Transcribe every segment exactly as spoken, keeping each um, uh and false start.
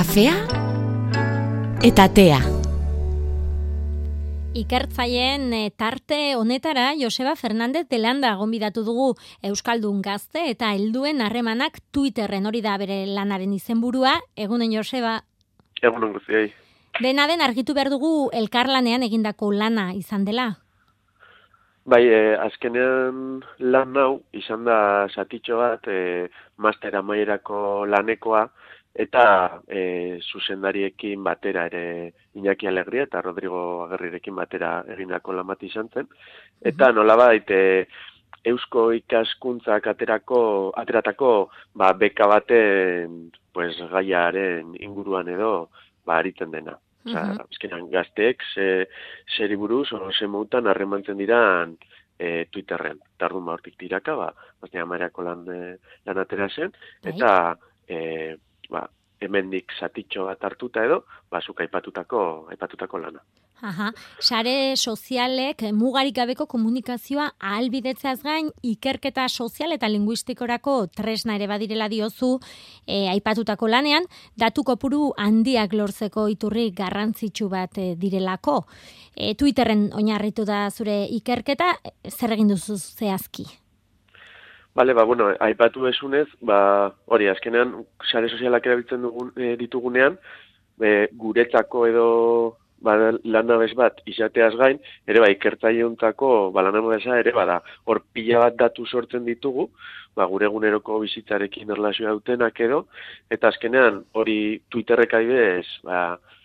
kafea eta tea. Ikertzaileen tarte honetara Joseba Fernández de Landa gonbidatu dugu, euskaldun gazte eta helduen harremanak Twitterren, hori da bere lanaren izenburua. Egunen, Joseba. Egunen guztiei. Dena den argitu behar dugu elkarlanean egindako lana izan dela. Bai, eh, azkenean lan hau izan da zatitxo bat, eh, master amaierako lanekoa, eta e, zuzendariekin batera ere Iñaki Alegria eta Rodrigo Agerrirekin batera egindako lan bat izan zen. Eta nolabait e, eusko ikaskuntzak aterako, ateratako ba, beka baten pues, gaiaren inguruan edo ba, aritzen dena. Osa, azkenan gazteek ze, zeri buruz, o ze moutan harremantzen diran e, Twitterren. Tardun ba hortik tiraka, ba, mazte amaerako lan, e, lan atera zen, eta e, ba, hemendik zatitxo bat hartuta edo, ba, zuk aipatutako, aipatutako lana. Aha, sare sozialek mugarik gabeko komunikazioa ahalbidetzeaz gain, ikerketa sozial eta linguistikorako tresna ere badirela diozu e, aipatutako lanean, datu kopuru handiak lortzeko iturri garrantzitsu bat e, direlako. E, Twitterren oinarritu da zure ikerketa, zer egin duzu zehazki? Bale, ba, bueno, aipatu esunez, ba, hori, azkenean, sare sozialak erabiltzen dugun, e, ditugunean, e, guretzako edo ba, lanabez bat izateaz gain, ere ba, ikertzaileuntako ba, lanabeza ere bada, hor pila bat datu sortzen ditugu, ba, gure eguneroko bizitzarekin erlazioa dutenak edo, eta azkenean, hori Twitterrek adibidez, ba,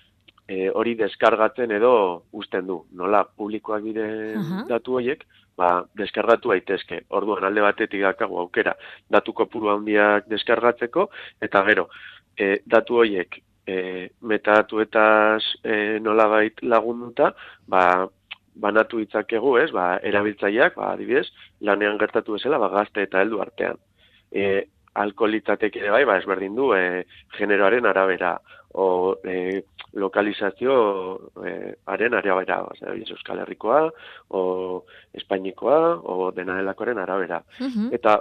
e, hori deskargatzen edo uzten du, nola, publikoak diren uh-huh. datu horiek, ba, deskargatu daitezke. Orduan alde batetik dakago aukera datu kopuru handiak deskargatzeko, eta gero, e, datu horiek e, metadatuetaz e, nolabait lagunduta, ba, banatu ditzakegu, ez, ba, erabiltzaileak, ba, adibidez, lanean gertatu bezala, ba, gazte eta heldu artean. E, alkoholitatek ere bai, ba, ezberdin du, e, generoaren arabera, o e, lokalizazio e, haren arabera, o Euskal Herrikoa, o Espainikoa, o dena delakoaren arabera. Uh-huh. Eta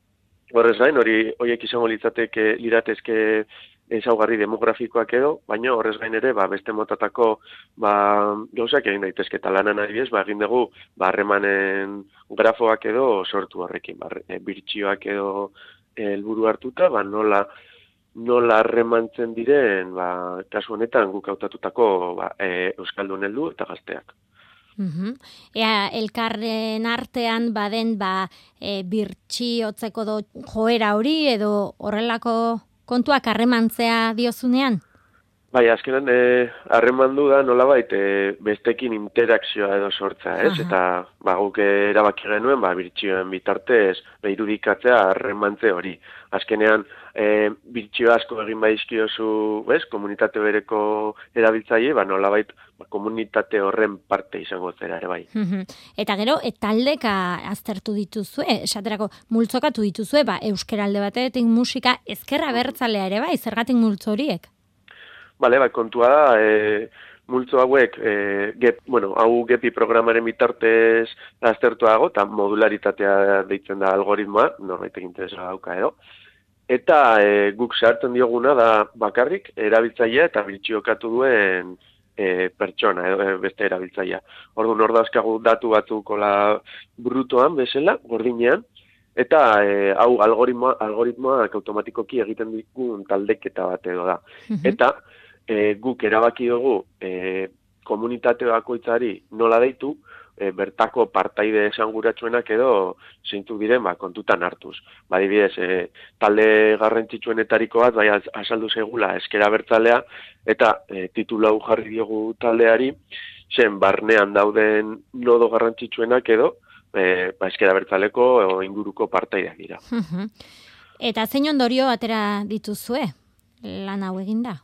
horrez gain, hori horiek izango litzateke liratezke ezaugarri demografikoak edo, baina horrez gain ere, ba, beste motatako ba, gauzak egin daitezke, eta lanan adibidez, ba, egin dugu, ba, harremanen grafoak edo sortu horrekin, ba, e, birtxioak edo helburu hartuta, ba, nola nola harremantzen diren, ba, kasu honetan guk hautatutako ba, e, euskaldun heldu eta gazteak. Uh-huh. Ea, elkarren artean baden ba, e, birtxiotzeko do joera hori edo horrelako kontuak harremantzea diozunean? Bai, azkenan harremandu da nolabait e, bestekin interakzioa edo sortza, ez? Uh-huh. Eta ba, guk erabaki genuen, ba, birtxioen bitartez, ba, irudikatzea harremantze hori. Azkenean, e, birtxio asko egin baizkiozu, ez? Komunitate bereko erabiltzaile, ba, nolabait ba, komunitate horren parte izango zera ere bai. Uh-huh. Eta gero, et taldeka aztertu dituzue, esaterako multzokatu dituzue, ba, euskeralde batetik musika ezkerra bertzalea ere bai, zergatik multzo horiek? Bale, ba, kontua da, e, multzo hauek, e, gep, bueno, hau gepi programaren bitartez aztertuago, eta modularitatea deitzen da algoritmoa, norbaitek interesa dauka edo. Eta e, guk zehartzen dioguna da bakarrik erabiltzailea eta birtxiokatu duen e, pertsona, edo, beste erabiltzailea. Orduan hor dauzkagu datu batzukola brutoan bezala, gordinean, eta e, hau algoritmoa, algoritmoak automatikoki egiten dikun taldeketa bat edo da. Uh-huh. Eta E, guk erabaki dugu e, komunitate bakoitzari nola deitu, e, bertako partaide esanguratsuenak edo zeintzuk diren ba, kontutan hartuz. Ba, adibidez, e, talde garrantzitsuenetariko bat, bai azaldu zegula eskera bertzalea, eta e, titulau jarri diogu taldeari, zen barnean dauden nodo garrantzitsuenak edo, e, ba, eskera bertzaleko o inguruko partaideak dira. Uh-huh. Eta zein ondorio atera dituzue lan hau eginda?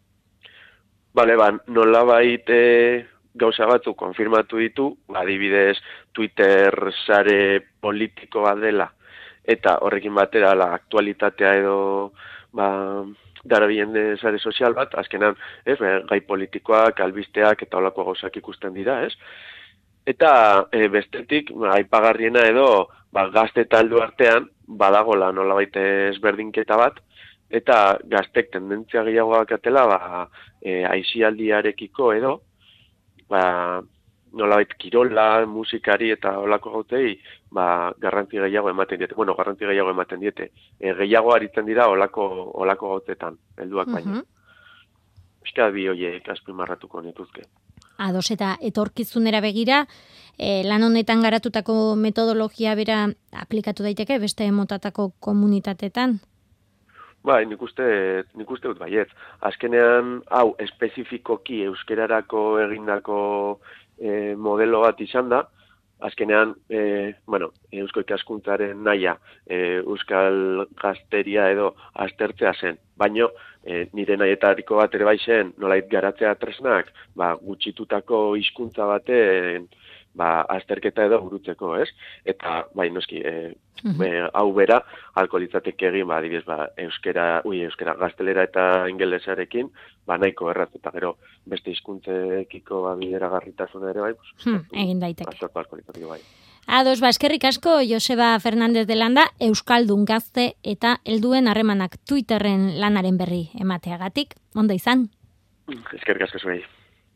Bale, ba, nolabait e, gauza batzu konfirmatu ditu, adibidez Twitter sare politiko bat dela, eta horrekin batera la aktualitatea edo ba, darabilen sare sozial bat, azkenan, ez, gai politikoak, albisteak eta olako gauzak ikusten dira, ez? Eta e, bestetik, aipagarriena edo, ba, gazte eta heldu artean, badagola nolabait ezberdinketa bat, eta gaztek tendentzia gehiagoak atela, ba, e, aisialdiarekiko edo, ba, nolabait kirola, musikari eta olako gautei, ba, garrantzi gehiago ematen diete. Bueno, garrantzi gehiago ematen diete. E, gehiago aritzen dira olako, olako gautetan, helduak baina. Euskal bi horiek azpimarratuko nituzke. Ados, eta etorkizunera begira, e, lan honetan garatutako metodologia bera aplikatu daiteke beste motatako komunitatetan? Bai, nik uste, nik uste dut baietz. Azkenean, hau, espezifikoki euskerarako egindako e, modelo bat izan da, azkenean, e, bueno, eusko ikaskuntzaren naia, e, euskal gazteria edo aztertzea zen, baino, e, nire naietariko bat ere baixen, nolait garatzea tresnak, ba, gutxitutako hizkuntza baten, ba, azterketa edo burutzeko, ez? Eta, bai, noski, e, be, hau bera, halko litzateke egin, ba, adibidez, ba, euskera, ui, euskera, gaztelera eta ingelesarekin, ba, nahiko erraz, eta gero, beste hizkuntzekiko ba, bideragarritasuna ere, bai, pues, hmm, egin daiteke. Aztertu halko litzateke, bai. Ados, ba, eskerrik asko, Joseba Fernández de Landa, Euskaldun gazte eta helduen harremanak Twitterren lanaren berri emateagatik. Ondo izan? Eskerrik asko zuei.